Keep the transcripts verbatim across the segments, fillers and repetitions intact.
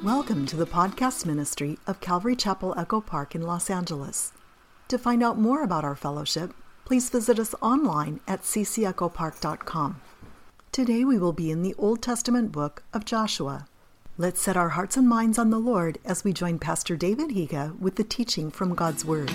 Welcome to the podcast ministry of Calvary Chapel Echo Park in Los Angeles. To find out more about our fellowship, please visit us online at c c echo park dot com. Today we will be in the Old Testament book of Joshua. Let's set our hearts and minds on the Lord as we join Pastor David Higa with the teaching from God's Word.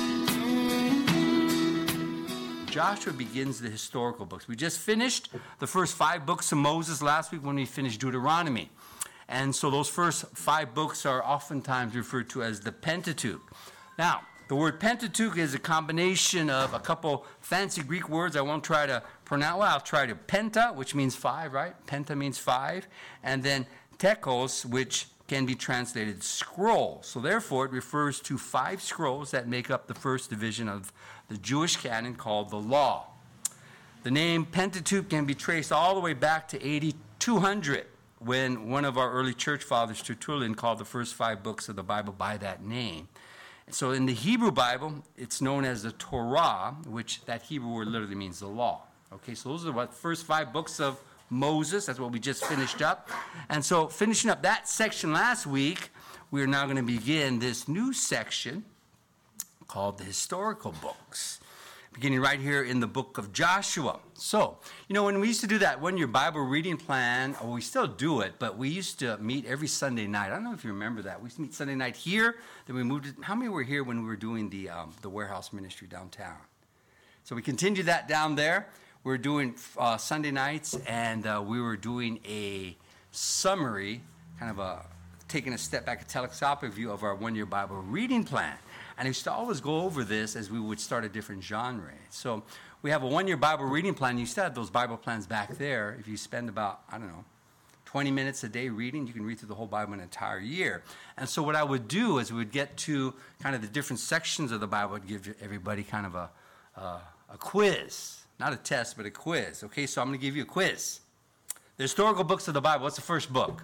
Joshua begins the historical books. We just finished the first five books of Moses last week when we finished Deuteronomy. And so those first five books are oftentimes referred to as the Pentateuch. Now, the word Pentateuch is a combination of a couple fancy Greek words I won't try to pronounce. Well, I'll try to. Penta, which means five, right? Penta means five. And then tekos, which can be translated scroll. So therefore, it refers to five scrolls that make up the first division of the Jewish canon called the Law. The name Pentateuch can be traced all the way back to A D two hundred, when one of our early church fathers, Tertullian, called the first five books of the Bible by that name. So in the Hebrew Bible, it's known as the Torah, which that Hebrew word literally means the law. Okay, so those are the first five books of Moses. That's what we just finished up. And so finishing up that section last week, we are now going to begin this new section called the historical books, beginning right here in the book of Joshua. So, you know, when we used to do that one-year Bible reading plan, or we still do it, but we used to meet every Sunday night. I don't know if you remember that. We used to meet Sunday night here, then we moved it. How many were here when we were doing the um, the warehouse ministry downtown? So we continued that down there. We were doing uh, Sunday nights, and uh, we were doing a summary, kind of a taking a step back, a telescopic view of our one-year Bible reading plan. And I used to always go over this as we would start a different genre. So we have a one-year Bible reading plan. You still have those Bible plans back there. If you spend about, I don't know, twenty minutes a day reading, you can read through the whole Bible an entire year. And so what I would do is we would get to kind of the different sections of the Bible. I'd give everybody kind of a, uh, a quiz. Not a test, but a quiz. Okay, so I'm going to give you a quiz. The historical books of the Bible, what's the first book?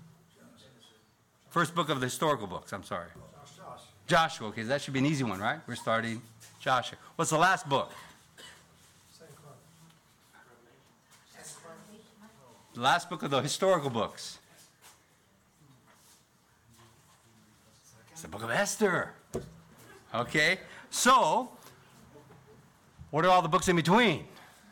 First book of the historical books, I'm sorry. Joshua, okay, that should be an easy one, right? We're starting Joshua. What's the last book? The last book of the historical books. It's the book of Esther. Okay, so what are all the books in between?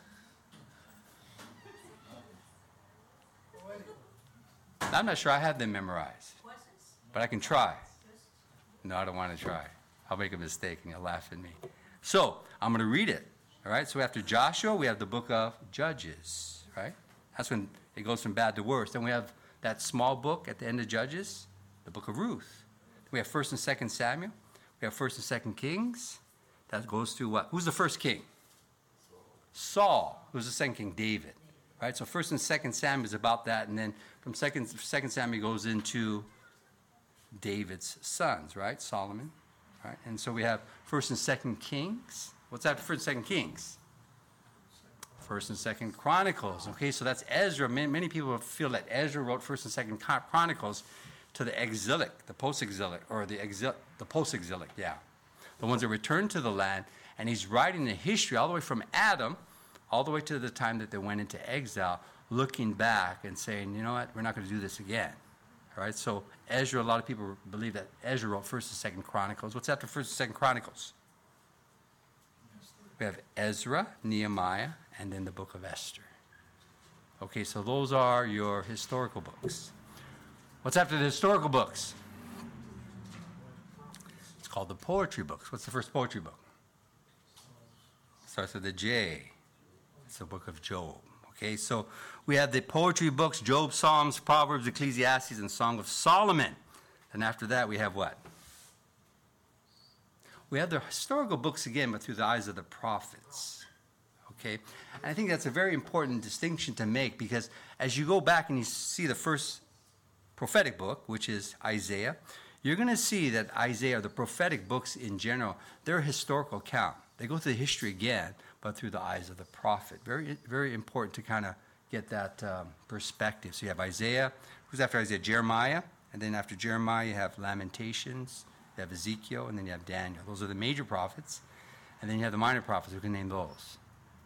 I'm not sure I have them memorized, but I can try. No, I don't want to try. I'll make a mistake and you'll laugh at me. So, I'm going to read it. All right? So after Joshua, we have the book of Judges. Right? That's when it goes from bad to worse. Then we have that small book at the end of Judges, the book of Ruth. We have First and Second Samuel. We have First and Second Kings. That goes to what? Who's the first king? Saul. Who's the second king? David. Right? So First and Second Samuel is about that. And then from Second, Second Samuel goes into David's sons, right? Solomon, right? And so we have First and Second Kings. What's after First and Second Kings? First and Second Chronicles. Okay, so that's Ezra. Many, many people feel that Ezra wrote First and Second Chronicles to the exilic, the post-exilic, or the exil, the post-exilic, yeah, the ones that returned to the land. And he's writing the history all the way from Adam, all the way to the time that they went into exile, looking back and saying, you know what, we're not going to do this again. All right, so Ezra, a lot of people believe that Ezra wrote First and Second Chronicles. What's after First and Second Chronicles? We have Ezra, Nehemiah, and then the book of Esther. Okay, so those are your historical books. What's after the historical books? It's called the poetry books. What's the first poetry book? Starts with a J. It's the book of Job. Okay, so we have the poetry books, Job, Psalms, Proverbs, Ecclesiastes, and Song of Solomon. And after that, we have what? We have the historical books again, but through the eyes of the prophets. Okay, and I think that's a very important distinction to make, because as you go back and you see the first prophetic book, which is Isaiah, you're going to see that Isaiah, the prophetic books in general, they're a historical account. They go through the history again, but through the eyes of the prophet. Very, very important to kind of get that um, perspective. So you have Isaiah. Who's after Isaiah? Jeremiah. And then after Jeremiah, you have Lamentations, you have Ezekiel, and then you have Daniel. Those are the major prophets. And then you have the minor prophets. Who can name those?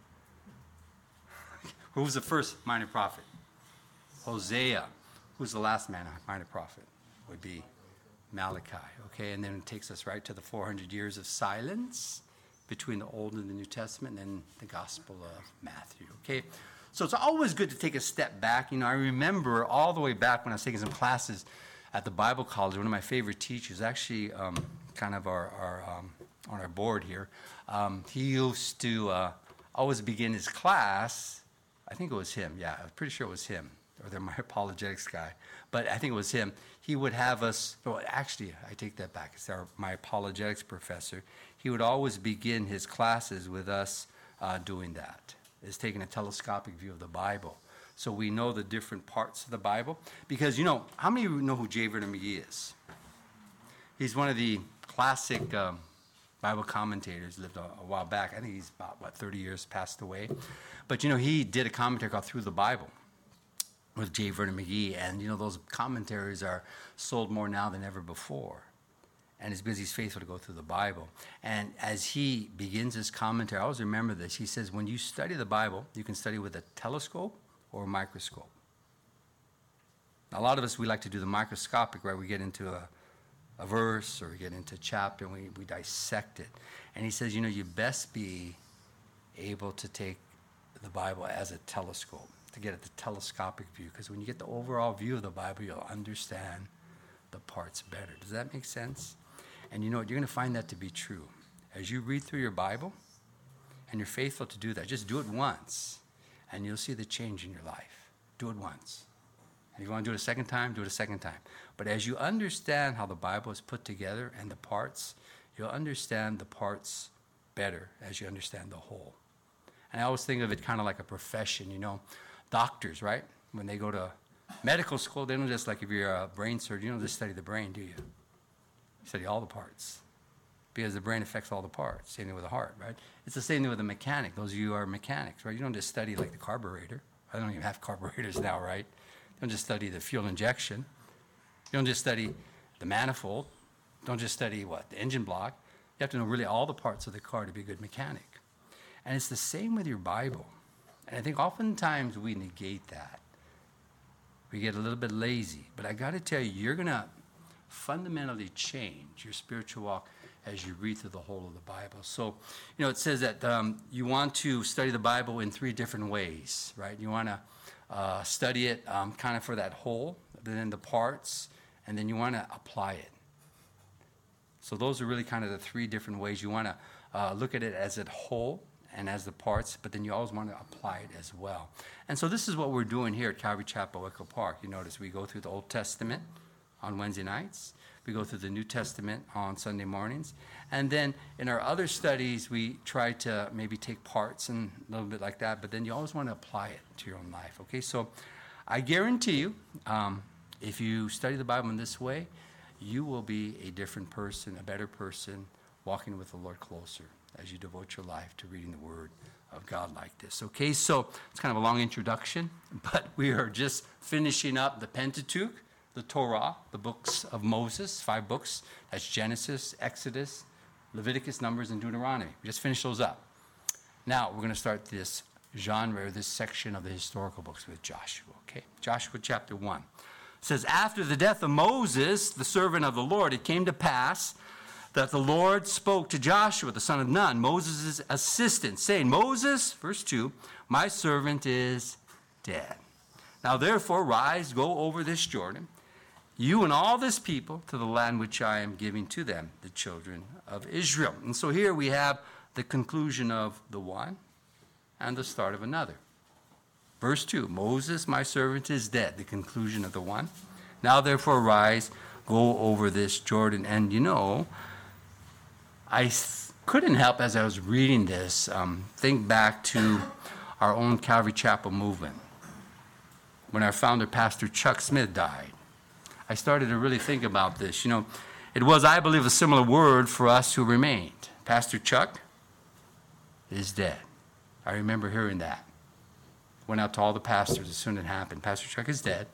Who was the first minor prophet? Hosea. Who's the last minor prophet? would be Malachi, okay? And then it takes us right to the four hundred years of silence between the Old and the New Testament, and then the Gospel of Matthew, okay? So it's always good to take a step back. You know, I remember all the way back when I was taking some classes at the Bible College, one of my favorite teachers, actually um, kind of our, our um, on our board here, um, he used to uh, always begin his class, I think it was him, yeah, I'm pretty sure it was him, or they're my apologetics guy, but I think it was him. He would have us, well, actually, I take that back, it's our, my apologetics professor. He would always begin his classes with us uh, doing that, is taking a telescopic view of the Bible. So we know the different parts of the Bible. Because, you know, how many of you know who J. Vernon McGee is? He's one of the classic um, Bible commentators, lived a, a while back. I think he's about, what, thirty years passed away. But, you know, he did a commentary called Through the Bible with J. Vernon McGee. And, you know, those commentaries are sold more now than ever before. And it's because he's faithful to go through the Bible. And as he begins his commentary, I always remember this. He says, when you study the Bible, you can study with a telescope or a microscope. Now, a lot of us, we like to do the microscopic, right? We get into a, a verse or we get into a chapter and we, we dissect it. And he says, you know, you best be able to take the Bible as a telescope, to get at the telescopic view. Because when you get the overall view of the Bible, you'll understand the parts better. Does that make sense? And you know what? You're going to find that to be true. As you read through your Bible and you're faithful to do that, just do it once and you'll see the change in your life. Do it once. And if you want to do it a second time, do it a second time. But as you understand how the Bible is put together and the parts, you'll understand the parts better as you understand the whole. And I always think of it kind of like a profession, you know. Doctors, right? When they go to medical school, they don't just, like if you're a brain surgeon, you don't just study the brain, do you? You study all the parts. Because the brain affects all the parts. Same thing with the heart, right? It's the same thing with a mechanic. Those of you who are mechanics, right? You don't just study like the carburetor. I don't even have carburetors now, right? You don't just study the fuel injection. You don't just study the manifold. Don't just study what? The engine block. You have to know really all the parts of the car to be a good mechanic. And it's the same with your Bible. And I think oftentimes we negate that. We get a little bit lazy. But I got to tell you, you're going to fundamentally change your spiritual walk as you read through the whole of the Bible. So, you know, it says that um, you want to study the Bible in three different ways, right? You want to uh, study it um, kind of for that whole, then the parts, and then you want to apply it. So those are really kind of the three different ways. You want to uh, look at it as a whole and as the parts, but then you always want to apply it as well. And so this is what we're doing here at Calvary Chapel, Echo Park. You notice we go through the Old Testament on Wednesday nights. We go through the New Testament on Sunday mornings. And then in our other studies, we try to maybe take parts and a little bit like that, but then you always want to apply it to your own life, okay? So I guarantee you, um, if you study the Bible in this way, you will be a different person, a better person, walking with the Lord closer as you devote your life to reading the Word of God like this. Okay, so it's kind of a long introduction, but we are just finishing up the Pentateuch, the Torah, the books of Moses, five books. That's Genesis, Exodus, Leviticus, Numbers, and Deuteronomy. We just finished those up. Now we're going to start this genre, or this section of the historical books with Joshua. Okay, Joshua chapter one. It says, after the death of Moses, the servant of the Lord, it came to pass that the Lord spoke to Joshua, the son of Nun, Moses' assistant, saying, Moses, verse two, my servant is dead. Now therefore rise, go over this Jordan, you and all this people, to the land which I am giving to them, the children of Israel. And so here we have the conclusion of the one and the start of another. Verse two, Moses, my servant, is dead, the conclusion of the one. Now therefore rise, go over this Jordan. And you know, I couldn't help, as I was reading this, um, think back to our own Calvary Chapel movement. When our founder, Pastor Chuck Smith, died, I started to really think about this. You know, it was, I believe, a similar word for us who remained. Pastor Chuck is dead. I remember hearing that. Went out to all the pastors as soon as it happened. Pastor Chuck is dead.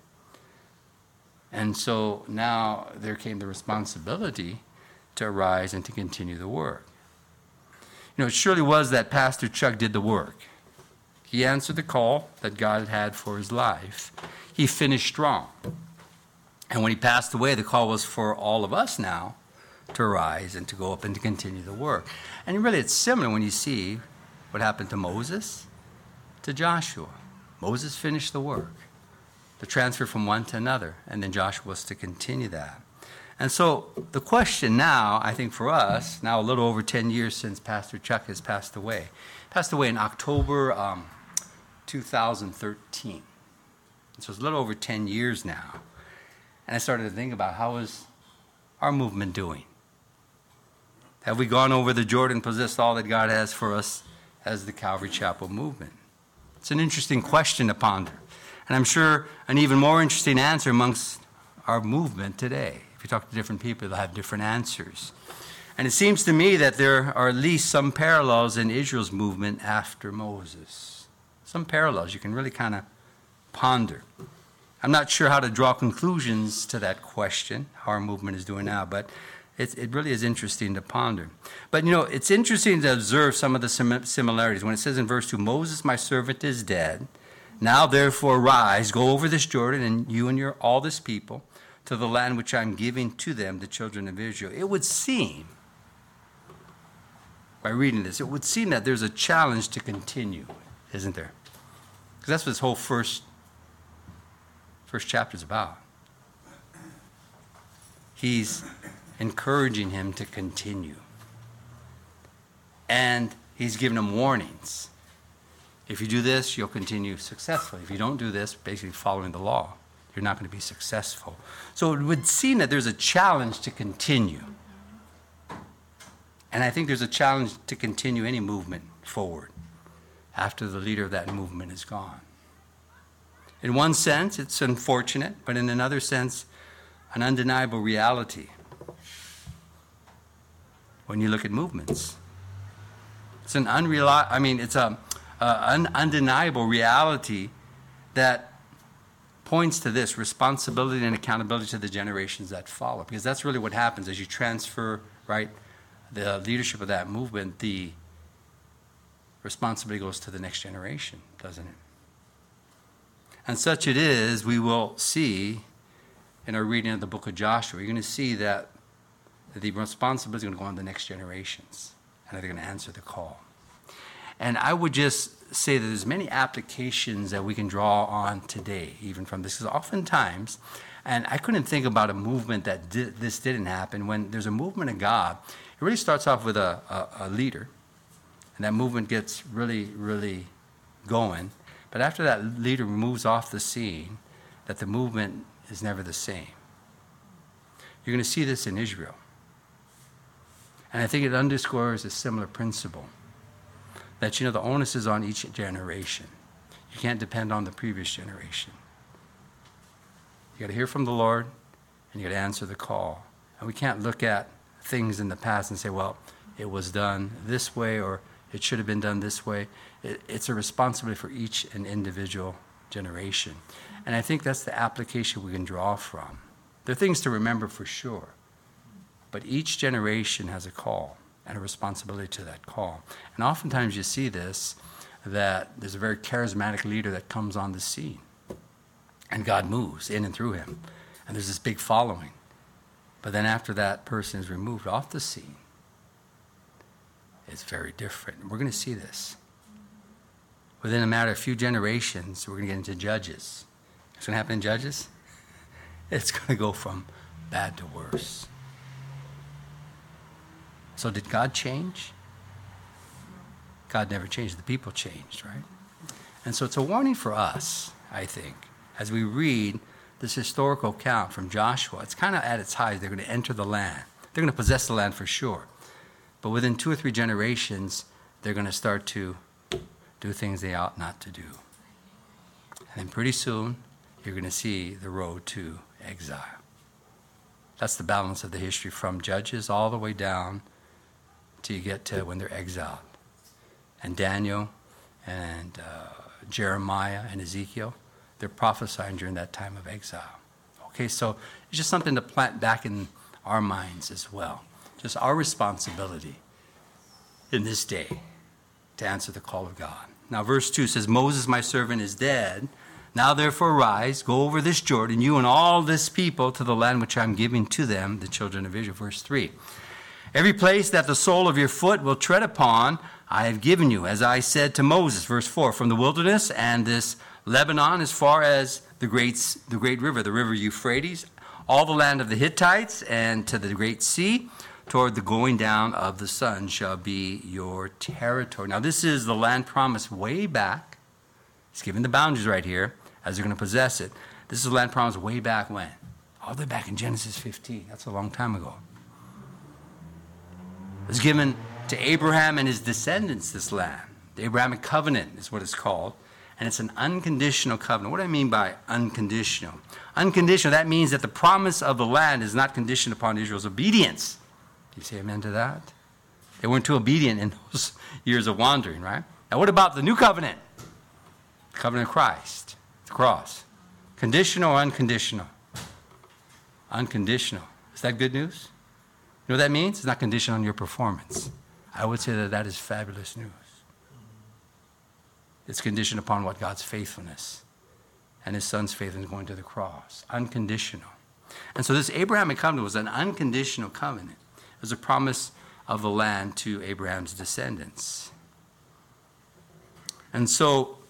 And so now there came the responsibility to arise and to continue the work. You know, it surely was that Pastor Chuck did the work. He answered the call that God had for his life. He finished strong. And when he passed away, the call was for all of us now to arise and to go up and to continue the work. And really, it's similar when you see what happened to Moses, to Joshua. Moses finished the work, the transfer from one to another, and then Joshua was to continue that. And so the question now, I think for us, now a little over ten years since Pastor Chuck has passed away, passed away in October um, two thousand thirteen. So it's a little over ten years now. And I started to think about, how is our movement doing? Have we gone over the Jordan, possessed all that God has for us as the Calvary Chapel movement? It's an interesting question to ponder. And I'm sure an even more interesting answer amongst our movement today. If you talk to different people, they'll have different answers. And it seems to me that there are at least some parallels in Israel's movement after Moses. Some parallels you can really kind of ponder. I'm not sure how to draw conclusions to that question, how our movement is doing now, but it, it really is interesting to ponder. But, you know, it's interesting to observe some of the sim- similarities. When it says in verse two, Moses, my servant, is dead. Now, therefore, rise, go over this Jordan, and you and your all this people, to the land which I'm giving to them, the children of Israel. It would seem, by reading this, it would seem that there's a challenge to continue, isn't there? Because that's what this whole first First chapter is about. He's encouraging him to continue. And he's giving him warnings. If you do this, you'll continue successfully. If you don't do this, basically following the law, you're not going to be successful. So it would seem that there's a challenge to continue. And I think there's a challenge to continue any movement forward after the leader of that movement is gone. In one sense, it's unfortunate, but in another sense, an undeniable reality when you look at movements. It's an unreli- I mean, it's a, a an undeniable reality that points to this responsibility and accountability to the generations that follow, because that's really what happens as you transfer, right, the leadership of that movement. The responsibility goes to the next generation, doesn't it? And such it is, we will see in our reading of the book of Joshua, you're going to see that the responsibility is going to go on to the next generations, and they're going to answer the call. And I would just say that there's many applications that we can draw on today, even from this, because oftentimes, and I couldn't think about a movement that did, this didn't happen. When there's a movement of God, it really starts off with a, a, a leader, and that movement gets really, really going. But after that leader moves off the scene, that the movement is never the same. You're going to see this in Israel. And I think it underscores a similar principle, that, you know, the onus is on each generation. You can't depend on the previous generation. You got to hear from the Lord, and you got to answer the call. And we can't look at things in the past and say, well, it was done this way, or it should have been done this way. It, it's a responsibility for each and individual generation. And I think that's the application we can draw from. There are things to remember for sure, but each generation has a call and a responsibility to that call. And oftentimes you see this, that there's a very charismatic leader that comes on the scene, and God moves in and through him. And there's this big following. But then after that person is removed off the scene, it's very different. We're going to see this. Within a matter of a few generations, we're going to get into Judges. What's going to happen in Judges? It's going to go from bad to worse. So did God change? God never changed. The people changed, right? And so it's a warning for us, I think, as we read this historical account from Joshua. It's kind of at its height. They're going to enter the land. They're going to possess the land for sure. But within two or three generations, they're going to start to do things they ought not to do. And then pretty soon, you're going to see the road to exile. That's the balance of the history from Judges all the way down till you get to when they're exiled. And Daniel and uh, Jeremiah and Ezekiel, they're prophesying during that time of exile. Okay, so it's just something to plant back in our minds as well. Just our responsibility in this day to answer the call of God. Now, verse two says, Moses, my servant, is dead. Now therefore arise, go over this Jordan, you and all this people, to the land which I am giving to them, the children of Israel. Verse three. Every place that the sole of your foot will tread upon, I have given you, as I said to Moses. Verse four. From the wilderness and this Lebanon as far as the great, the great river, the river Euphrates, all the land of the Hittites, and to the great sea, toward the going down of the sun shall be your territory. Now this is the land promised way back. He's given the boundaries right here, as they're going to possess it. This is the land promised way back when? All the way back in Genesis fifteen. That's a long time ago. It was given to Abraham and his descendants, this land. The Abrahamic covenant is what it's called. And it's an unconditional covenant. What do I mean by unconditional? Unconditional, that means that the promise of the land is not conditioned upon Israel's obedience. Do you say amen to that? They weren't too obedient in those years of wandering, right? Now what about the new covenant? The covenant of Christ, the cross. Conditional or unconditional? Unconditional. Is that good news? You know what that means? It's not conditioned on your performance. I would say that that is fabulous news. It's conditioned upon what God's faithfulness and his son's faithfulness going to the cross. Unconditional. And so this Abrahamic covenant was an unconditional covenant. It was a promise of the land to Abraham's descendants. And so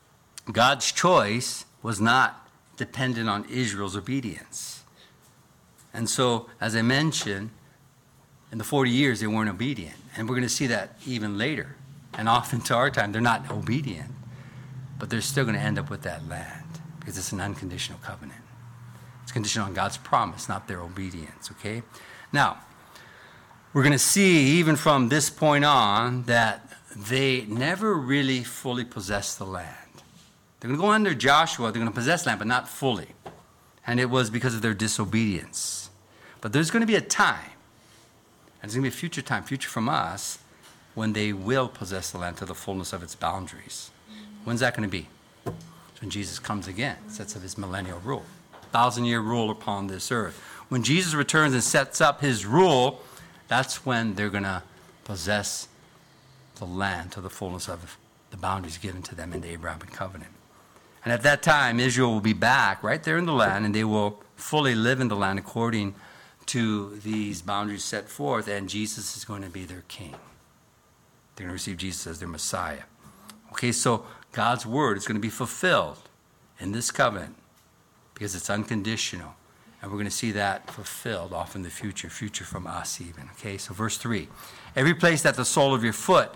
God's choice was not dependent on Israel's obedience. And so, as I mentioned, in the forty years, they weren't obedient. And we're going to see that even later. And often to our time, they're not obedient. But they're still going to end up with that land because it's an unconditional covenant. It's conditioned on God's promise, not their obedience, okay? Now, we're going to see even from this point on that they never really fully possessed the land. They're going to go under Joshua, they're going to possess land, but not fully. And it was because of their disobedience. But there's going to be a time, and it's going to be a future time, future from us, when they will possess the land to the fullness of its boundaries. When's that going to be? It's when Jesus comes again, sets up his millennial rule, thousand-year rule upon this earth. When Jesus returns and sets up his rule, that's when they're going to possess the land to the fullness of the boundaries given to them in the Abrahamic covenant. And at that time, Israel will be back right there in the land, and they will fully live in the land according to these boundaries set forth, and Jesus is going to be their king. They're going to receive Jesus as their Messiah. Okay, so God's word is going to be fulfilled in this covenant because it's unconditional. And we're going to see that fulfilled off in the future, future from us even. Okay, so verse three. Every place that the sole of your foot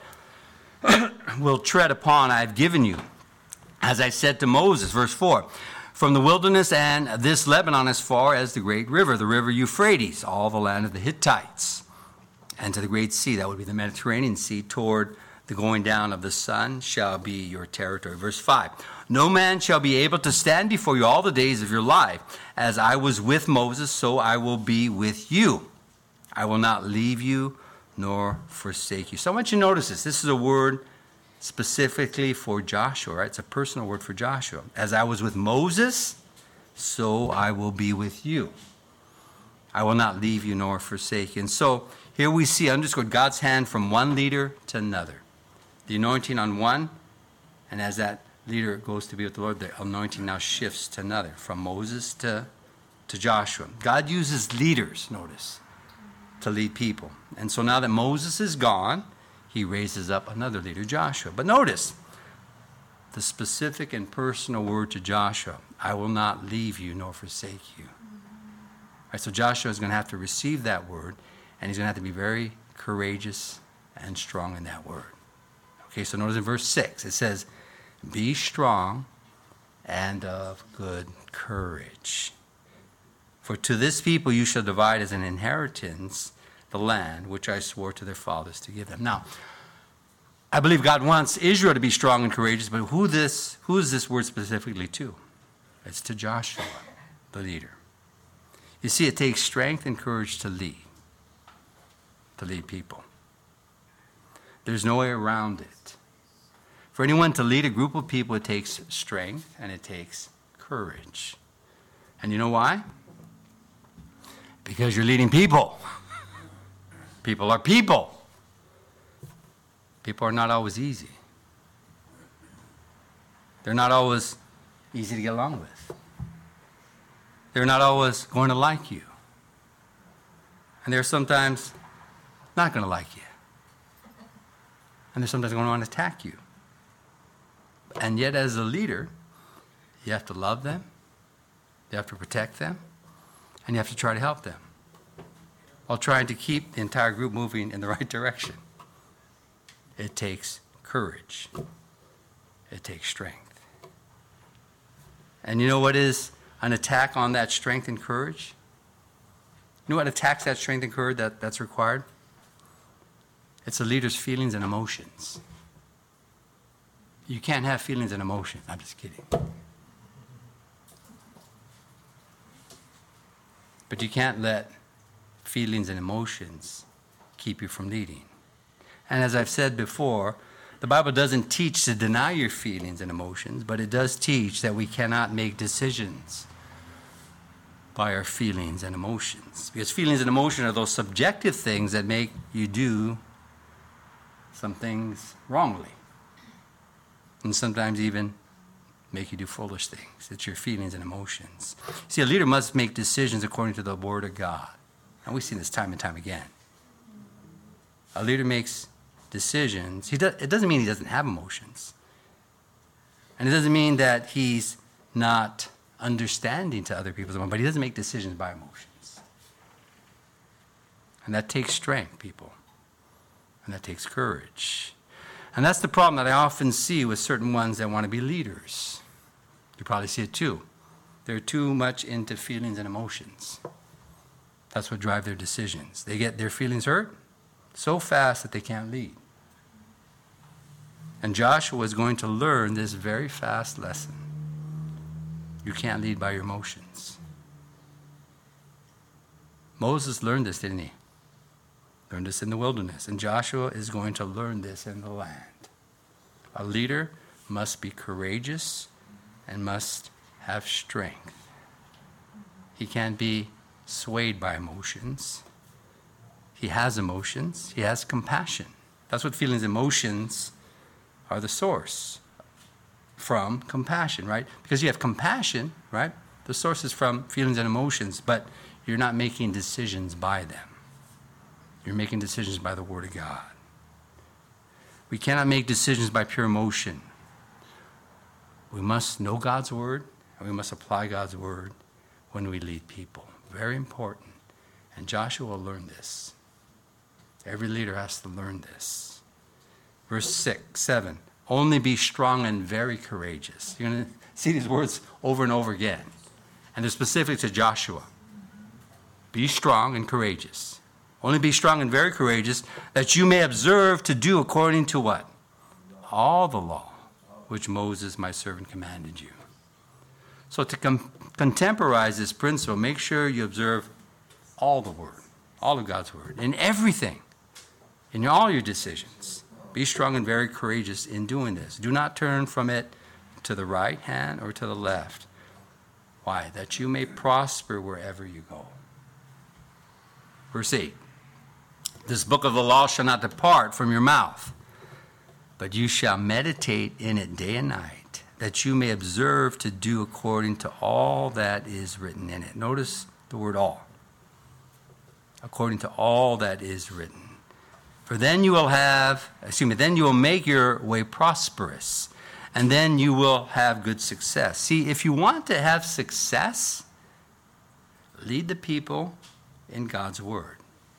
will tread upon, I have given you. As I said to Moses, verse four. From the wilderness and this Lebanon as far as the great river, the river Euphrates, all the land of the Hittites. And to the great sea, that would be the Mediterranean Sea, toward the going down of the sun shall be your territory. Verse five, no man shall be able to stand before you all the days of your life. As I was with Moses, so I will be with you. I will not leave you nor forsake you. So I want you to notice this. This is a word specifically for Joshua, right? It's a personal word for Joshua. As I was with Moses, so I will be with you. I will not leave you nor forsake you. And so here we see underscored God's hand from one leader to another. The anointing on one, and as that leader goes to be with the Lord, the anointing now shifts to another, from Moses to, to Joshua. God uses leaders, notice, to lead people. And so now that Moses is gone, he raises up another leader, Joshua. But notice the specific and personal word to Joshua, I will not leave you nor forsake you. All right, so Joshua is going to have to receive that word, and he's going to have to be very courageous and strong in that word. Okay, so notice in verse six, it says, be strong and of good courage. For to this people you shall divide as an inheritance the land which I swore to their fathers to give them. Now, I believe God wants Israel to be strong and courageous, but who this who is this word specifically to? It's to Joshua, the leader. You see, it takes strength and courage to lead, to lead people. There's no way around it. For anyone to lead a group of people, it takes strength and it takes courage. And you know why? Because you're leading people. People are people. People are not always easy. They're not always easy to get along with. They're not always going to like you. And they're sometimes not going to like you. And they're sometimes going to want to attack you. And yet, as a leader, you have to love them, you have to protect them, and you have to try to help them, while trying to keep the entire group moving in the right direction. It takes courage. It takes strength. And you know what is an attack on that strength and courage? You know what attacks that strength and courage that, that's required? It's a leader's feelings and emotions. You can't have feelings and emotions. I'm just kidding. But you can't let feelings and emotions keep you from leading. And as I've said before, the Bible doesn't teach to deny your feelings and emotions, but it does teach that we cannot make decisions by our feelings and emotions. Because feelings and emotions are those subjective things that make you do some things wrongly. And sometimes even make you do foolish things. It's your feelings and emotions. See, a leader must make decisions according to the Word of God. And we've seen this time and time again. A leader makes decisions. He does, it doesn't mean he doesn't have emotions. And it doesn't mean that he's not understanding to other people's emotions, but he doesn't make decisions by emotions. And that takes strength, people. And that takes courage. And that's the problem that I often see with certain ones that want to be leaders. You probably see it too. They're too much into feelings and emotions. That's what drives their decisions. They get their feelings hurt so fast that they can't lead. And Joshua is going to learn this very fast lesson. You can't lead by your emotions. Moses learned this, didn't he? Learned this in the wilderness. And Joshua is going to learn this in the land. A leader must be courageous and must have strength. He can't be swayed by emotions. He has emotions. He has compassion. That's what feelings, emotions are the source from compassion, right? Because you have compassion, right? The source is from feelings and emotions, but you're not making decisions by them. You're making decisions by the Word of God. We cannot make decisions by pure emotion. We must know God's Word, and we must apply God's Word when we lead people. Very important. And Joshua will learn this. Every leader has to learn this. Verse six, seven. Only be strong and very courageous. You're going to see these words over and over again. And they're specific to Joshua. Be strong and courageous. Only be strong and very courageous, that you may observe to do according to what? All the law which Moses, my servant, commanded you. So to com- contemporize this principle, make sure you observe all the Word, all of God's Word, in everything, in all your decisions. Be strong and very courageous in doing this. Do not turn from it to the right hand or to the left. Why? That you may prosper wherever you go. Verse eight. This book of the law shall not depart from your mouth, but you shall meditate in it day and night, that you may observe to do according to all that is written in it. Notice the word all. According to all that is written. For then you will have, excuse me, then you will make your way prosperous, and then you will have good success. See, if you want to have success, lead the people in God's Word.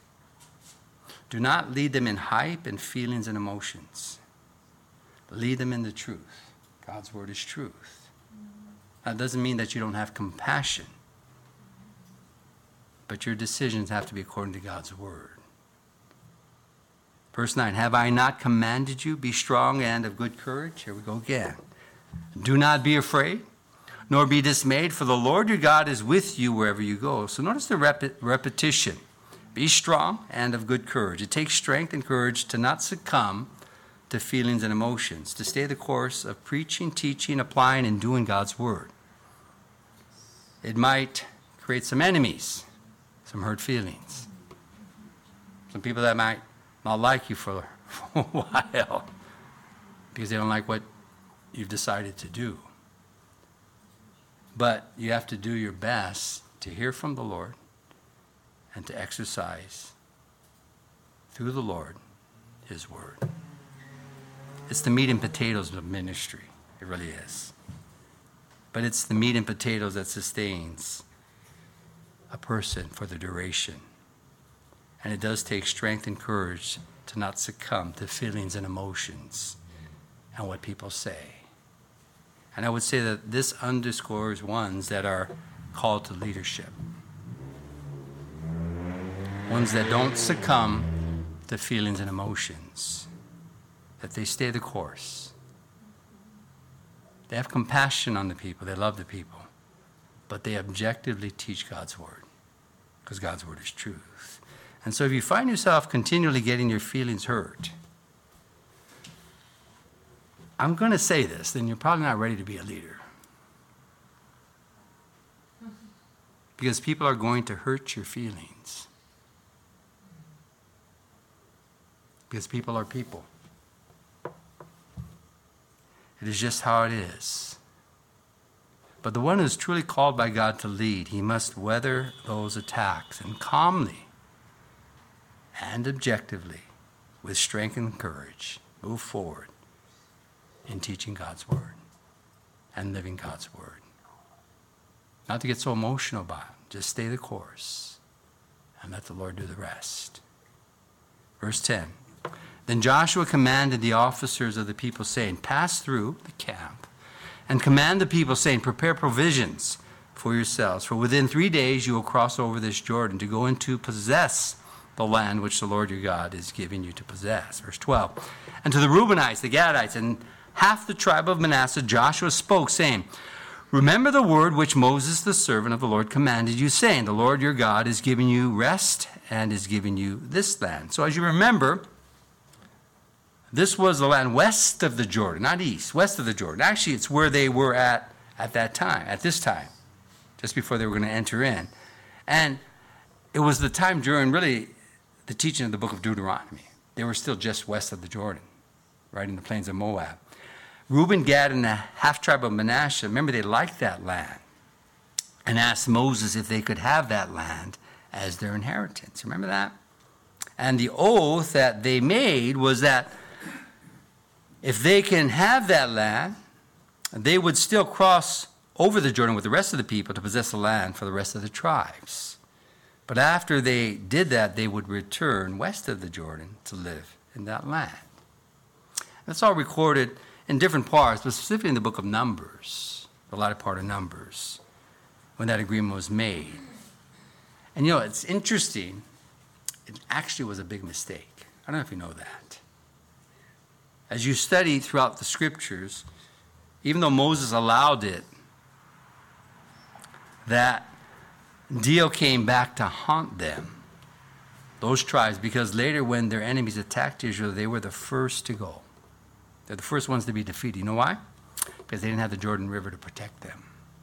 Do not lead them in hype and feelings and emotions. Lead them in the truth. God's Word is truth. That doesn't mean that you don't have compassion, but your decisions have to be according to God's Word. Verse nine, have I not commanded you? Be strong and of good courage. Here we go again. Do not be afraid, nor be dismayed, for the Lord your God is with you wherever you go. So notice the rep- repetition. Be strong and of good courage. It takes strength and courage to not succumb to feelings and emotions, to stay the course of preaching, teaching, applying, and doing God's Word. It might create some enemies, some hurt feelings, some people that might not like you for a while because they don't like what you've decided to do. But you have to do your best to hear from the Lord and to exercise through the Lord his word. It's the meat and potatoes of ministry. It really is. But it's the meat and potatoes that sustains a person for the duration. And it does take strength and courage to not succumb to feelings and emotions and what people say. And I would say that this underscores ones that are called to leadership. Ones that don't succumb to feelings and emotions. That they stay the course. They have compassion on the people. They love the people. But they objectively teach God's word. Because God's word is truth. And so if you find yourself continually getting your feelings hurt, I'm going to say this, then you're probably not ready to be a leader. Because people are going to hurt your feelings. Because people are people. It is just how it is. But the one who is truly called by God to lead, he must weather those attacks and calmly and objectively, with strength and courage, move forward in teaching God's word and living God's word. Not to get so emotional about it. Just stay the course and let the Lord do the rest. Verse ten. Then Joshua commanded the officers of the people, saying, pass through the camp and command the people, saying, prepare provisions for yourselves. For within three days you will cross over this Jordan to go into possess the land which the Lord your God is giving you to possess. Verse twelve. And to the Reubenites, the Gadites, and half the tribe of Manasseh, Joshua spoke, saying, remember the word which Moses, the servant of the Lord, commanded you, saying, the Lord your God is giving you rest and is giving you this land. So as you remember, this was the land west of the Jordan, not east, west of the Jordan. Actually, it's where they were at at that time, at this time, just before they were going to enter in. And it was the time during really the teaching of the book of Deuteronomy. They were still just west of the Jordan, right in the plains of Moab. Reuben, Gad, and the half-tribe of Manasseh, remember they liked that land and asked Moses if they could have that land as their inheritance. Remember that? And the oath that they made was that if they can have that land, they would still cross over the Jordan with the rest of the people to possess the land for the rest of the tribes. But after they did that, they would return west of the Jordan to live in that land. That's all recorded in different parts, but specifically in the book of Numbers, the latter part of Numbers, when that agreement was made. And you know, it's interesting, it actually was a big mistake. I don't know if you know that. As you study throughout the scriptures, even though Moses allowed it, that deal came back to haunt them, those tribes, because later when their enemies attacked Israel, they were the first to go. They're the first ones to be defeated. You know why? Because they didn't have the Jordan River to protect them.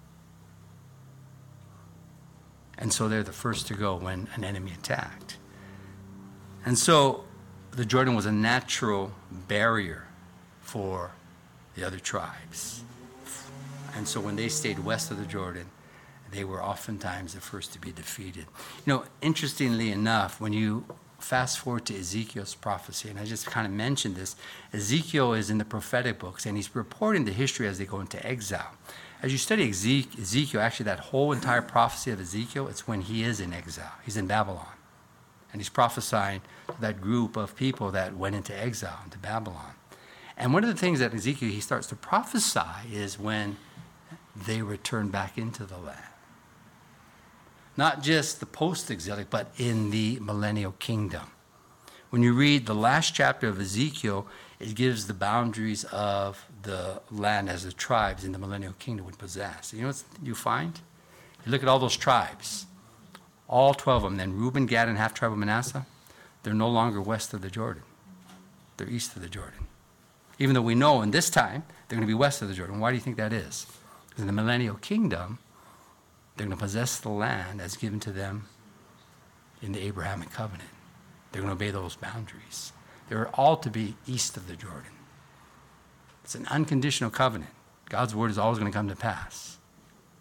And so they're the first to go when an enemy attacked. And so the Jordan was a natural barrier for the other tribes. And so when they stayed west of the Jordan, they were oftentimes the first to be defeated. You know, interestingly enough, when you fast forward to Ezekiel's prophecy, and I just kind of mentioned this, Ezekiel is in the prophetic books, and he's reporting the history as they go into exile. As you study Ezekiel, actually that whole entire prophecy of Ezekiel, it's when he is in exile. He's in Babylon. And he's prophesying to that group of people that went into exile, into Babylon. And one of the things that Ezekiel, he starts to prophesy is when they return back into the land. Not just the post-exilic, but in the millennial kingdom. When you read the last chapter of Ezekiel, it gives the boundaries of the land as the tribes in the millennial kingdom would possess. You know what you find? You look at all those tribes, all twelve of them, then Reuben, Gad, and half-tribe of Manasseh, they're no longer west of the Jordan. They're east of the Jordan. Even though we know in this time, they're going to be west of the Jordan. Why do you think that is? Because in the millennial kingdom, they're going to possess the land as given to them in the Abrahamic covenant. They're going to obey those boundaries. They're all to be east of the Jordan. It's an unconditional covenant. God's word is always going to come to pass.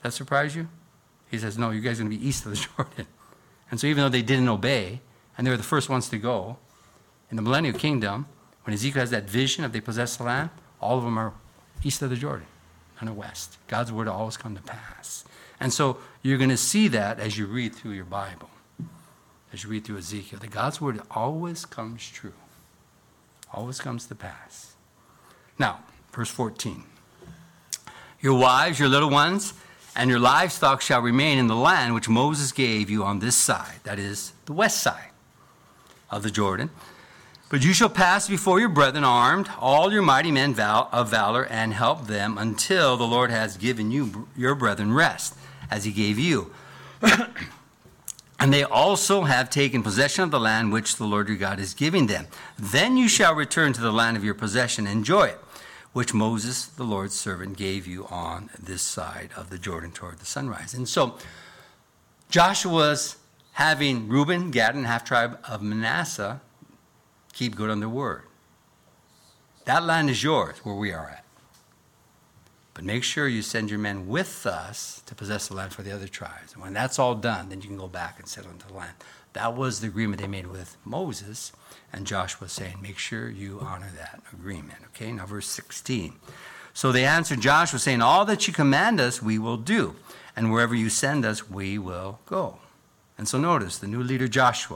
That surprise you? He says, no, you guys are going to be east of the Jordan. And so even though they didn't obey, and they were the first ones to go, in the millennial kingdom, when Ezekiel has that vision of they possess the land, all of them are east of the Jordan, and the west. God's word will always come to pass. And so you're going to see that as you read through your Bible, as you read through Ezekiel, that God's word always comes true, always comes to pass. Now, verse fourteen. Your wives, your little ones, and your livestock shall remain in the land which Moses gave you on this side, that is, the west side of the Jordan. But you shall pass before your brethren armed, all your mighty men of valor, and help them until the Lord has given you, your brethren, rest, as he gave you. And they also have taken possession of the land which the Lord your God is giving them. Then you shall return to the land of your possession and enjoy it, which Moses, the Lord's servant, gave you on this side of the Jordan toward the sunrise. And so Joshua's having Reuben, Gad, and half-tribe of Manasseh keep good on their word. That land is yours, where we are at. But make sure you send your men with us to possess the land for the other tribes. And when that's all done, then you can go back and settle into the land. That was the agreement they made with Moses. And Joshua was saying, make sure you honor that agreement. Okay, now verse sixteen. So they answered Joshua, saying, all that you command us, we will do. And wherever you send us, we will go. And so notice, the new leader Joshua,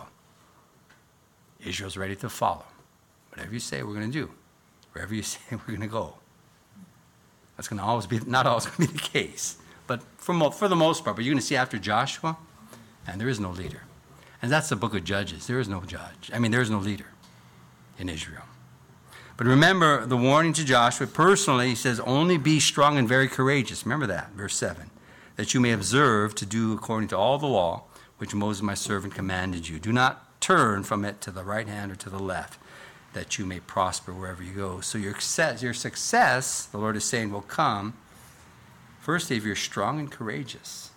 Israel's ready to follow. Whatever you say, we're going to do. Wherever you say, we're going to go. That's going to always be, not always going to be the case. But for, for the most part, but you're going to see after Joshua, and there is no leader. And that's the book of Judges. There is no judge. I mean, there is no leader in Israel. But remember the warning to Joshua. Personally, he says, only be strong and very courageous. Remember that, verse seven. That you may observe to do according to all the law which Moses my servant commanded you. Do not turn from it to the right hand or to the left, that you may prosper wherever you go. So your success, your success, the Lord is saying, will come, firstly, if you're strong and courageous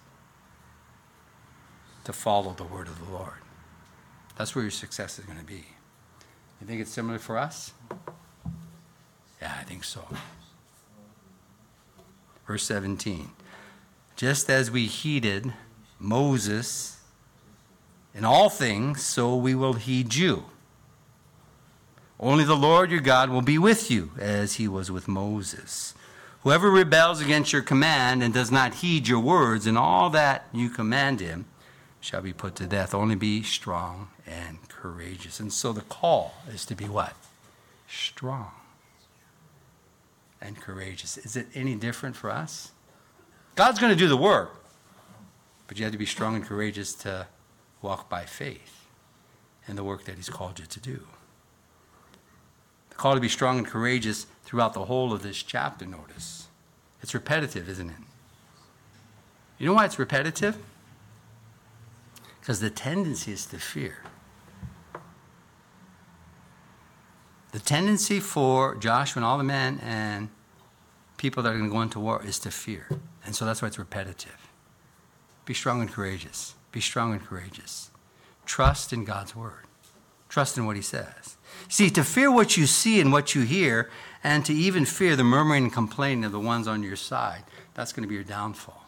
to follow the word of the Lord. That's where your success is going to be. You think it's similar for us? Yeah, I think so. Verse seventeen. Just as we heeded Moses in all things, so we will heed you. Only the Lord your God will be with you, as he was with Moses. Whoever rebels against your command and does not heed your words and all that you command him shall be put to death. Only be strong and courageous. And so the call is to be what? Strong and courageous. Is it any different for us? God's going to do the work, but you have to be strong and courageous to walk by faith in the work that he's called you to do. The call to be strong and courageous throughout the whole of this chapter, notice. It's repetitive, isn't it? You know why it's repetitive? Because the tendency is to fear. The tendency for Joshua and all the men and people that are going to go into war is to fear. And so that's why it's repetitive. Be strong and courageous. Be strong and courageous. Trust in God's word. Trust in what he says. See, to fear what you see and what you hear, and to even fear the murmuring and complaining of the ones on your side, that's going to be your downfall.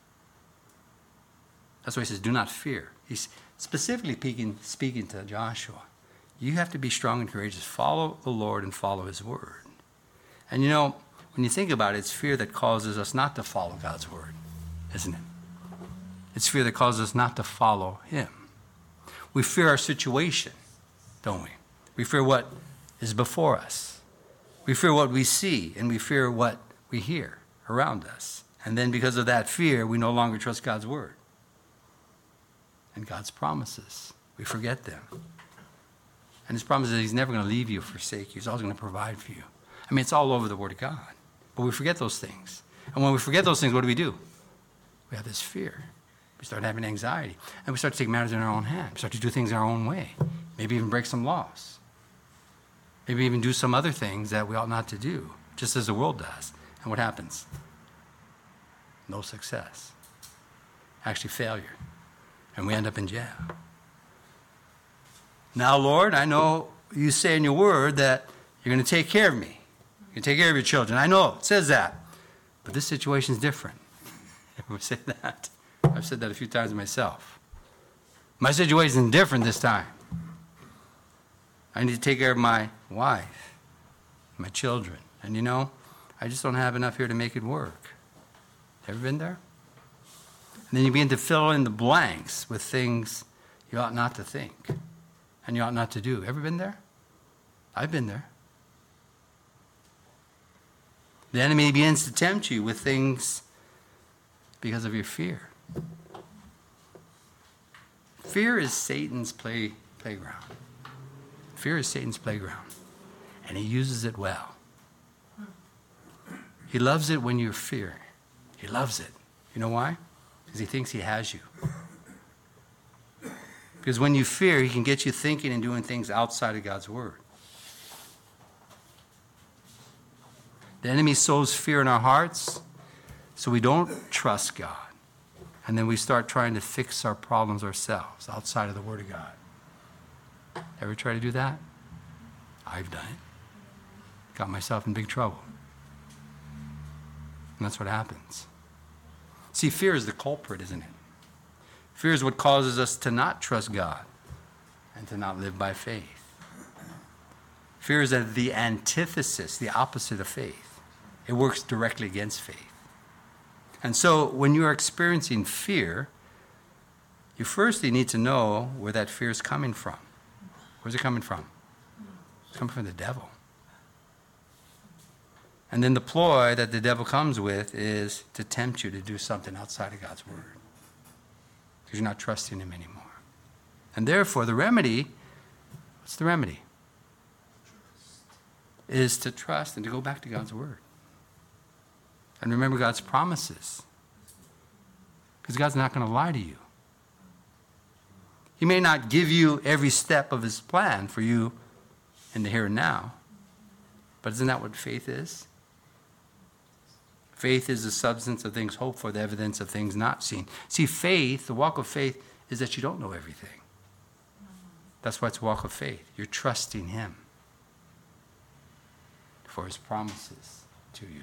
That's why he says, do not fear. He's specifically speaking, speaking to Joshua. You have to be strong and courageous. Follow the Lord and follow his word. And you know, when you think about it, it's fear that causes us not to follow God's word, isn't it? It's fear that causes us not to follow him. We fear our situation, don't we? We fear what is before us. We fear what we see, and we fear what we hear around us. And then because of that fear, we no longer trust God's word and God's promises. We forget them. And his promise is he's never going to leave you or forsake you. He's always going to provide for you. I mean, it's all over the word of God. But we forget those things. And when we forget those things, what do we do? We have this fear. We start having anxiety. And we start to take matters in our own hand. We start to do things our own way. Maybe even break some laws. Maybe even do some other things that we ought not to do, just as the world does. And what happens? No success. Actually, failure. And we end up in jail. Now, Lord, I know you say in your word that you're going to take care of me. You're going to take care of your children. I know it says that. But this situation is different. Ever say that? I've said that a few times myself. My situation is different this time. I need to take care of my wife, my children. And you know, I just don't have enough here to make it work. Ever been there? And then you begin to fill in the blanks with things you ought not to think and you ought not to do. Ever been there? I've been there. The enemy begins to tempt you with things because of your fear. Fear is Satan's play, playground. Fear is Satan's playground. And he uses it well. He loves it when you're fearing. He loves it. You know why? Because he thinks he has you. Because when you fear, he can get you thinking and doing things outside of God's word. The enemy sows fear in our hearts so we don't trust God. And then we start trying to fix our problems ourselves outside of the word of God. Ever try to do that? I've done it. Got myself in big trouble. And that's what happens. See, fear is the culprit, isn't it? Fear is what causes us to not trust God and to not live by faith. Fear is the antithesis, the opposite of faith. It works directly against faith. And so when you are experiencing fear, you firstly need to know where that fear is coming from. Where's it coming from? It's coming from the devil. And then the ploy that the devil comes with is to tempt you to do something outside of God's word. Because you're not trusting him anymore. And therefore, the remedy, what's the remedy? Is to trust and to go back to God's word. And remember God's promises. Because God's not going to lie to you. He may not give you every step of his plan for you in the here and now. But isn't that what faith is? Faith is the substance of things hoped for, the evidence of things not seen. See, faith, the walk of faith, is that you don't know everything. That's why it's a walk of faith. You're trusting him for his promises to you.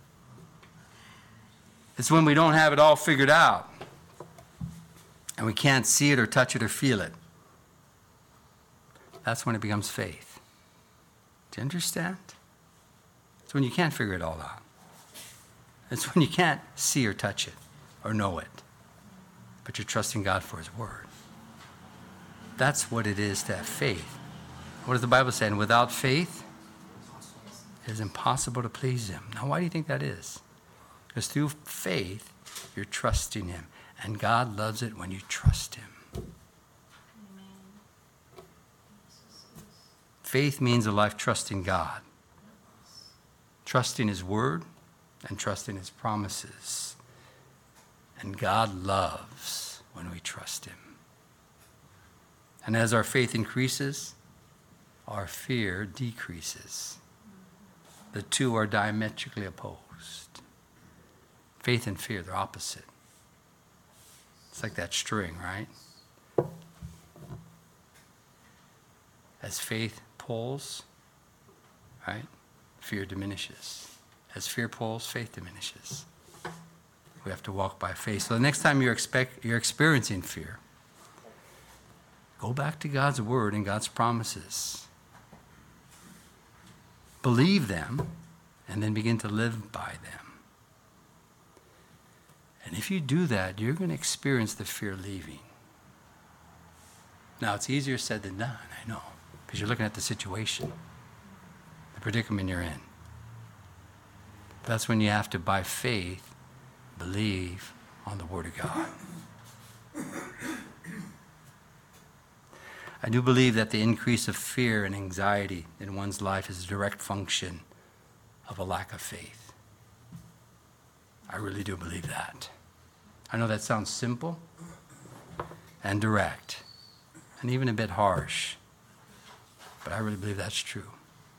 It's when we don't have it all figured out and we can't see it or touch it or feel it. That's when it becomes faith. Do you understand? It's when you can't figure it all out. It's when you can't see or touch it or know it, but you're trusting God for his word. That's what it is to have faith. What does the Bible say? And without faith, it is impossible to please him. Now, why do you think that is? Because through faith, you're trusting him. And God loves it when you trust him. Amen. Faith means a life trusting God. Trusting his word and trusting his promises. And God loves when we trust him. And as our faith increases, our fear decreases. The two are diametrically opposed. Faith and fear, they're opposite. It's like that string, right? As faith pulls, right, fear diminishes. As fear pulls, faith diminishes. We have to walk by faith. So the next time you're, expect, you're experiencing fear, go back to God's word and God's promises. Believe them, and then begin to live by them. And if you do that, you're going to experience the fear leaving. Now, it's easier said than done, I know, because you're looking at the situation, the predicament you're in. That's when you have to, by faith, believe on the word of God. I do believe that the increase of fear and anxiety in one's life is a direct function of a lack of faith. I really do believe that. I know that sounds simple and direct and even a bit harsh, but I really believe that's true.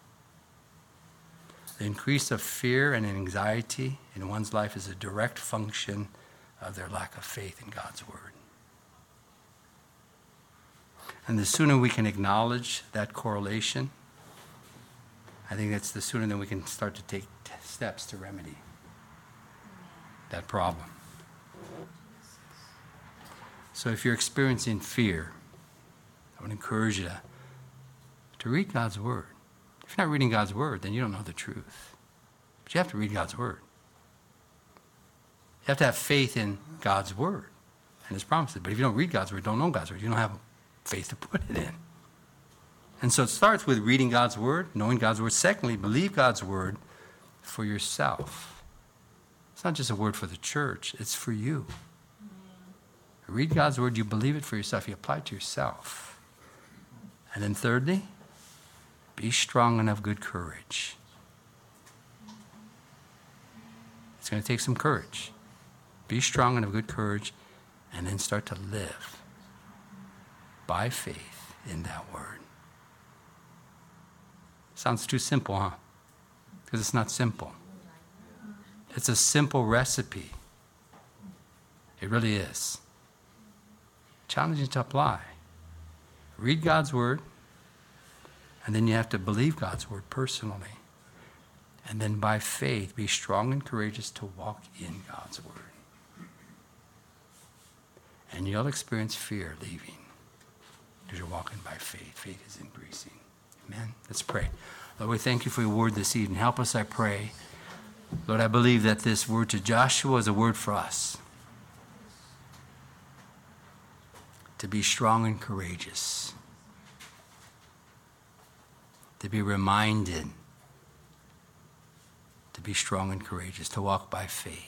The increase of fear and anxiety in one's life is a direct function of their lack of faith in God's word. And the sooner we can acknowledge that correlation, I think that's the sooner that we can start to take steps to remedy that problem. So if you're experiencing fear, I would encourage you to, to read God's Word. If you're not reading God's Word, then you don't know the truth. But you have to read God's Word. You have to have faith in God's Word and His promises. But if you don't read God's Word, don't know God's Word, you don't have faith to put it in. And so it starts with reading God's Word, knowing God's Word. Secondly, believe God's Word for yourself. It's not just a word for the church, it's for you. Read God's Word, you believe it for yourself, you apply it to yourself. And then thirdly, be strong and of good courage. It's going to take some courage. Be strong and of good courage, and then start to live by faith in that Word. Sounds too simple, huh? Because it's not simple. It's a simple recipe. It really is. Challenging to apply. Read God's Word, and then you have to believe God's Word personally. And then by faith, be strong and courageous to walk in God's Word. And you'll experience fear leaving because you're walking by faith. Faith is increasing. Amen. Let's pray. Lord, we thank you for your word this evening. Help us, I pray. Lord, I believe that this word to Joshua is a word for us. To be strong and courageous. To be reminded to be strong and courageous, to walk by faith.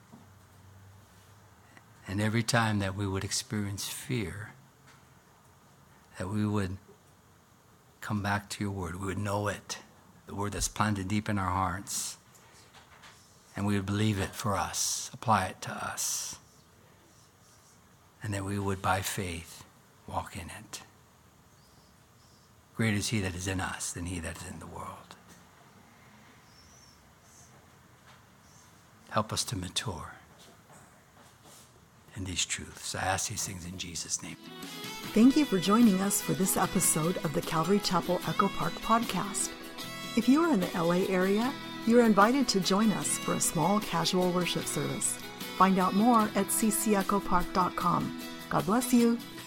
And every time that we would experience fear, that we would come back to your word. We would know it, the word that's planted deep in our hearts. And we would believe it for us, apply it to us. And that we would, by faith, walk in it. Greater is he that is in us than he that is in the world. Help us to mature in these truths. I ask these things in Jesus' name. Thank you for joining us for this episode of the Calvary Chapel Echo Park podcast. If you are in the L A area, you are invited to join us for a small casual worship service. Find out more at c c echo park dot com. God bless you.